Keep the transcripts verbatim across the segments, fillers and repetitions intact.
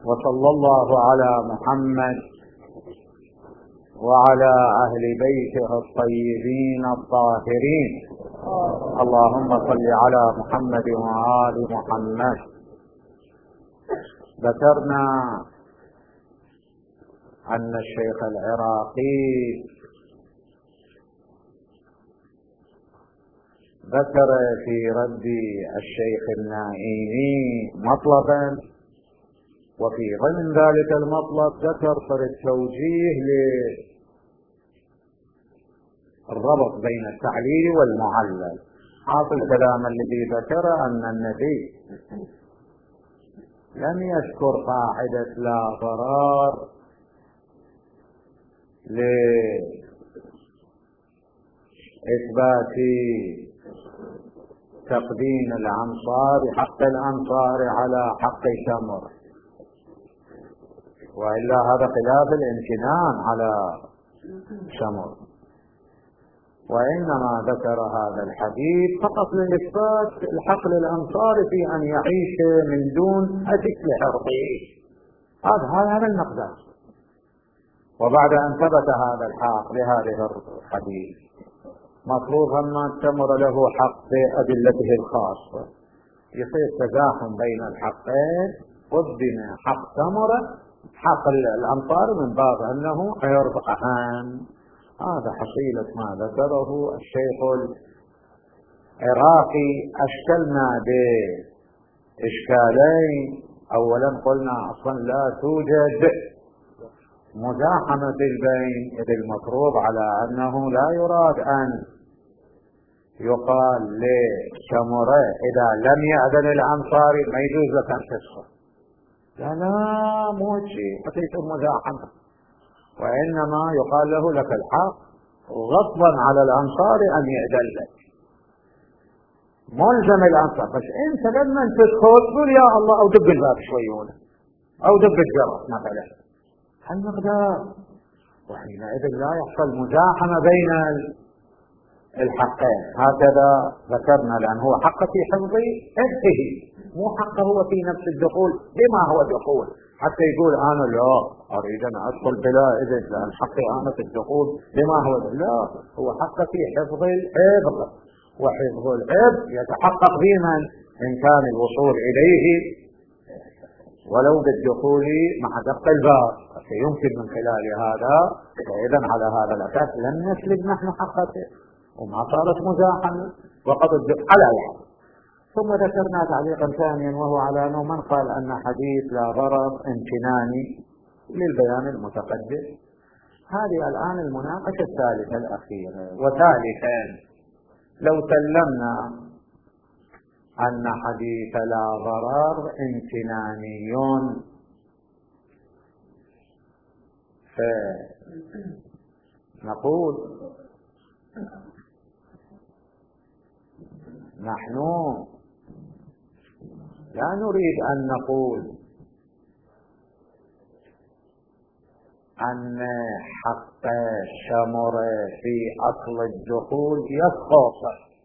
وصلى الله على محمد وعلى أهل بيته الطيبين الطاهرين. اللهم صل على محمد وآل محمد. ذكرنا أن الشيخ العراقي ذكر في رد الشيخ النائمي مطلبا، وفي ضمن ذلك المطلب ذكر طريق التوجيه للربط بين التعليل والمعلل. حاصل الكلام الذي ذكر أن النبي لم يذكر قاعدة لا ضرار لإثبات تقديم الأنصار حق الأنصار على حق شمر، وإلا هذا خلاف الامتنان على شمر، وإنما ذكر هذا الحديث فقط لإثبات الحق للأنصار في أن يعيش من دون أذى لحربه. هذا هذا المقدار. وبعد أن ثبت هذا الحق لهذه الحديث مفروض أن تمر له حق بأدلته الخاصة، يصير تزاحم بين الحقين، قدم حق ثمرة حق الأنصار من باب أنه عرض أهم. هذا حصيلة ما ذكره الشيخ العراقي. أشكلنا بإشكالين. أولا قلنا أصلا لا توجد مزاحمة البين، إذ المفروض على أنه لا يراد أن يقال لشمرة إذا لم يأذن الأنصار ما يجوز لك أن تدخل. لا لا مو شيء حقيقة المزاحمة، وإنما يقال له لك الحق غضبا على الأنصار أن يأذن لك، ملزم الأنصار. بس أنت لما تدخل تقول يا الله أو دب الباب شوية أو دب الجرس مثلا، هالمقدار. وحينئذ لا يحصل مزاحمة بين الحقين. هكذا ذكرنا، لأن هو حق في حفظ حفظه، مو حق هو في نفس الدخول بما هو دخول، حتى يقول أنا لا أريد أن أدخل بلا إذن، لأن حقي أنا في الدخول بما هو دخول. لا، هو حق في حفظ الحفظ، وحفظ الحفظ يتحقق بمن إن كان الوصول إليه ولو بالدخول مع دق الباب، فيمكن من خلال هذا. وإذن على هذا الأساس لم نسلب نحن حقته وما صارت مزاحمة وقد الدق على الحق. ثم ذكرنا تعليقا ثانيا، وهو على أنه من قال أن حديث لا ضرر امتناني للبيان المتقدم. هذه الآن المناقشة الثالثة الأخيرة. وثالثا لو سلمنا أن حديث لا ضرر امتناني، فنقول نحن لا نريد أن نقول أن حق الشمر في أصل الدخول يسقط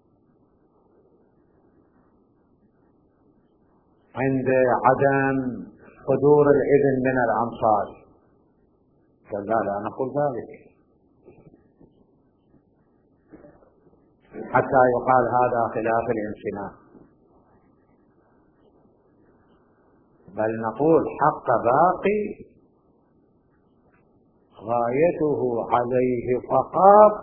عند عدم صدور الإذن من الأنصار. لا لا نقول ذلك حتى يقال هذا خلاف الامتنان، بل نقول حق باقي غايته عليه فقط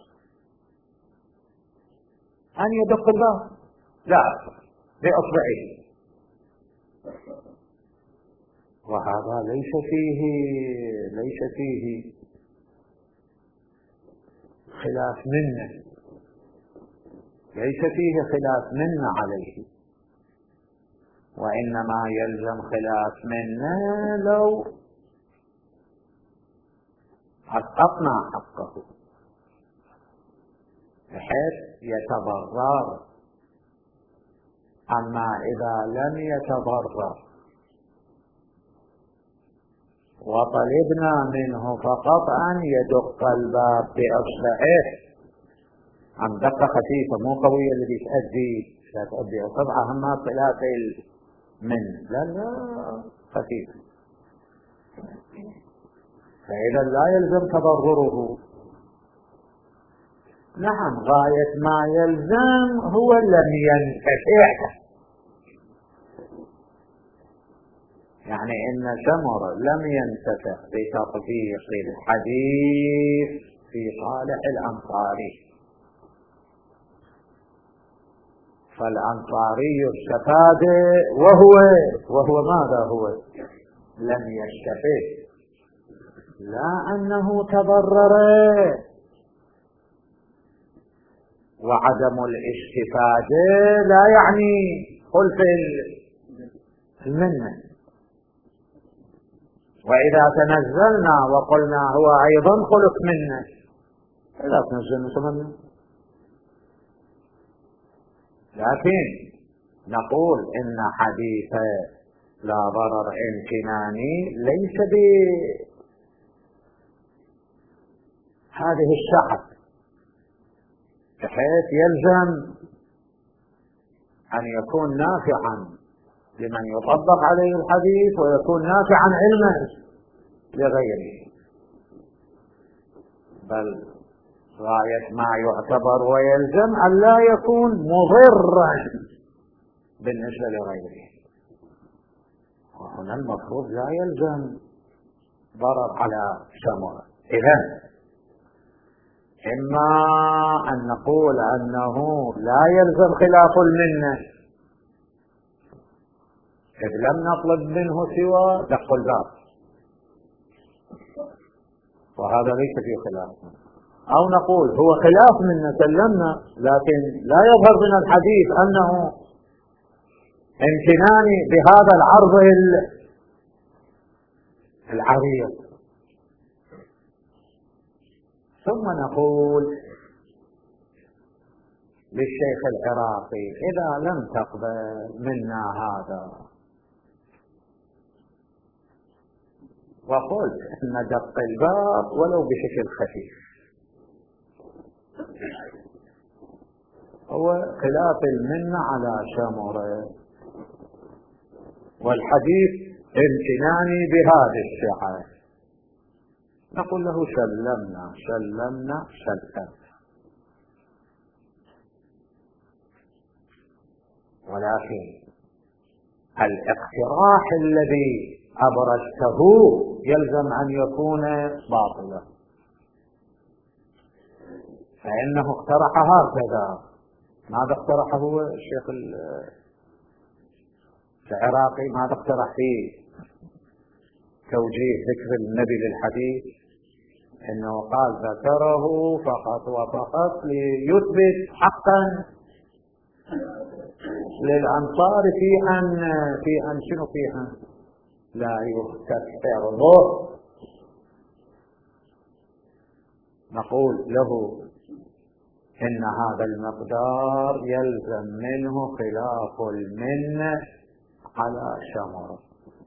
أن يدق الباب، لا بأصبعه. وهذا ليس فيه ليس فيه خلاف منه، ليس فيه خلاف منه عليه، وإنما يلزم خلاف منه لو حققنا حقه بحيث يتضرر. أما إذا لم يتضرر وطلبنا منه فقط أن يدق الباب بأصبعه، عن دقة خفيفة مو قوية اللي تؤدي لا تؤدي طبعا هم ثلاثة من لا لا خفيفة، فإذا لا يلزم تضرره. نعم، غاية ما يلزم هو لم ينتفع، يعني إن سمر لم ينتفع بتطبيق الحديث في صالح الأنصاري، فالأنصاري استفاد وهو وهو ماذا هو؟ لم يستفد، لا أنه تضرر. وعدم الاستفادة لا يعني خلف المنة. وإذا تنزلنا وقلنا هو أيضا خلق منه، لا تنزلنا ثمنا، لكن نقول إن حديث لا ضرر امتناني ليس بهذه السعة، بحيث يلزم أن يكون نافعا لمن يطبق عليه الحديث ويكون نافعا علما لغيره، بل غاية ما يعتبر ويلزم أن لا يكون مضرا بالنسبة لغيره. وهنا المفروض لا يلزم ضرر على سمرة. إذن إما أن نقول أنه لا يلزم خلاف المنة إذ لم نطلب منه سوى دق الباب، وهذا ليس فيه خلاف، أو نقول هو خلاف منا سلمنا، لكن لا يظهر من الحديث أنه امتناني بهذا العرض العريض. ثم نقول للشيخ العراقي إذا لم تقبل منا هذا وقل إن دق الباب ولو بشكل خفيف هو خلاف المنة على سمرة، والحديث امتناني بهذه السعة، نقول له سلمنا سلمنا سلمنا. ولكن الاقتراح الذي أبرزته يلزم أن يكون باطلا، فإنه اقترح هكذا. ماذا اقترح هو الشيخ العراقي؟ ماذا اقترح في توجيه ذكر النبي للحديث؟ انه قال ذكره فقط وفقط ليثبت حقا للانصار في ان في ان شنو في ان لا يستكثر له. نقول له ان هذا المقدار يلزم منه خلاف المنة على سمرة،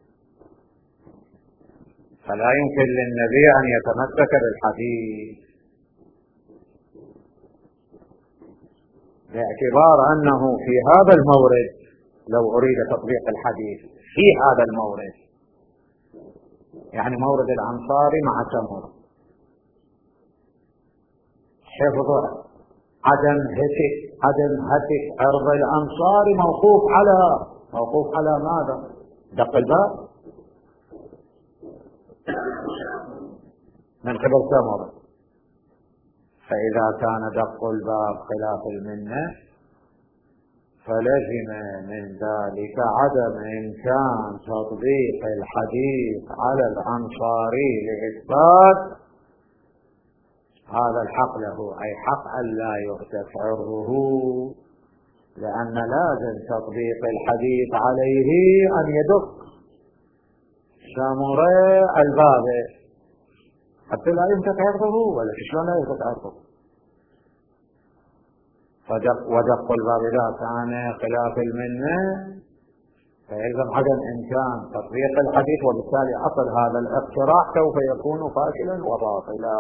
فلا يمكن للنبي أن يتمسك بالحديث، باعتبار أنه في هذا المورد لو أريد تطبيق الحديث في هذا المورد، يعني مورد الأنصاري مع سمرة، حفظ عدم هتك عدم هتك عرض الأنصاري موقوف على موقوف على ماذا؟ دق الباب من قبل سمرة. فإذا كان دق الباب خلاف المنة فلزم من ذلك عدم إمكان تطبيق الحديث على الأنصاري لإثبات هذا الحق له، أي حق أن لا يرتفع عرضه، لأن لازم تطبيق الحديث عليه أن يدق سمرة الباب حتى لا يمسك عرضه، ولا شلون لا يمسك عرضه. فدق ودق الباب إذا كان خلاف المنة فيلزم عدم إمكان تطبيق الحديث، وبالتالي أصل هذا الاقتراح سوف يكون فاشلا وباطلا.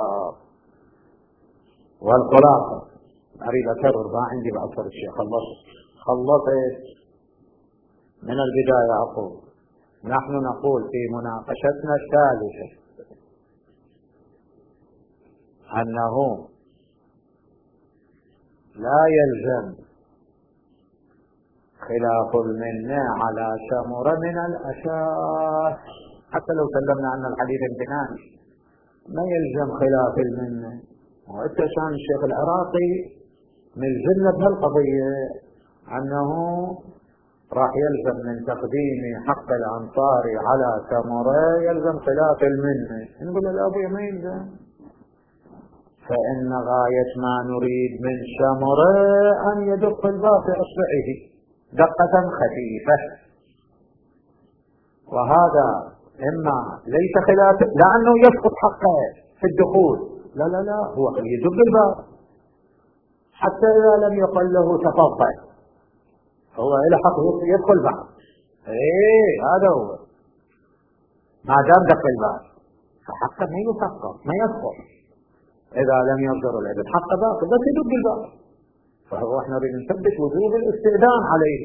والخلاصة أريد أكرر ما عندي بأكثر الشيء، خلصت خلصت من البداية. أقول نحن نقول في مناقشتنا الثالثة أنه لا يلزم خلاف المنة على سمرة من الأساس، حتى لو سلمنا أن الحديث امتناني ما يلزم خلاف المنة. واتشان الشيخ العراقي ملزمنا بهالقضية أنه راح يلزم من تقديم حق الأنصار على سمرة يلزم خلاف المنة. نقول الأبو ما يلزم، فإن غاية ما نريد من سمرة أن يدق الباب في إصبعه دقة خفيفة، وهذا إما ليس خلاف لأنه يسقط حقه في الدخول، لا لا لا هو يدق الباب حتى إذا لم يقل له تفضل هو إلى حق يدخل بعد. إيه هذا هو، ما دام دق الباب فحقه ما يسقط ما يسقط. إذا لم يصدر العبد حق باقي بس يدق الباب، فهو احنا نريد نثبت وجوب الاستئذان عليه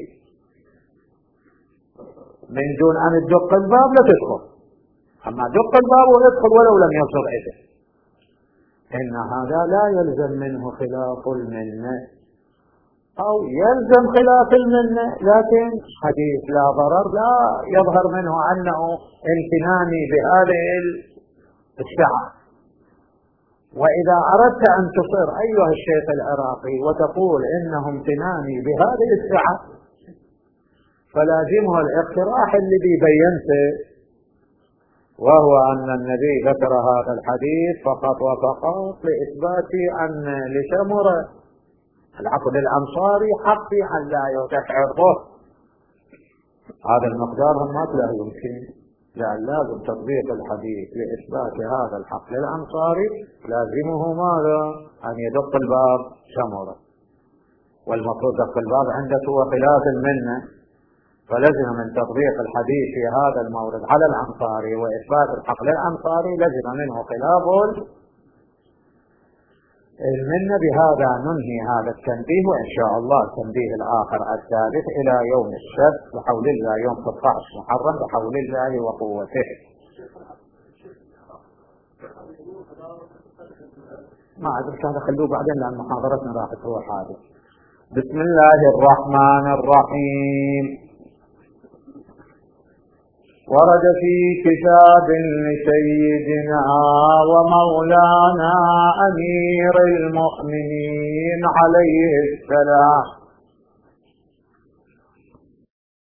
من دون أن تدق الباب لا تدخل، أما دق الباب ويدخل ولو لم يصدر عبد. إن هذا لا يلزم منه خلاف المنة، أو يلزم خلاف المنة لكن حديث لا ضرر لا يظهر منه أنه امتناني بهذه السعة. وإذا أردت أن تصر أيها الشيخ العراقي وتقول إنه امتناني بهذه السعة فلازمه الاقتراح الذي بينته، وهو أن النبي ذكر هذا الحديث فقط وفقط لإثبات أن لسمرة العقد الأنصاري حق أن لا يتح عرضه. هذا المقدار هم ما له يمكن، لأن لازم تطبيق الحديث لإثبات هذا الحق للأنصاري لازمه ماذا؟ أن يدق الباب سمرة، والمفروض دق الباب عنده هو خلاف المنة، فلزم من تطبيق الحديث في هذا المورد على الأنصاري وإثبات الحق للأنصاري لزم منه خلاف المنة. بهذا ننهي هذا التنبيه، وإن شاء الله التنبيه الآخر الثالث إلى يوم السبت بحول الله يوم ستة عشر محرم بحول الله وقوته. ما أدري هذا خلوه بعدين لأن محاضرتنا راح تروح هذه. بسم الله الرحمن الرحيم. ورد في كتاب لسيدنا ومولانا أمير المؤمنين عليه السلام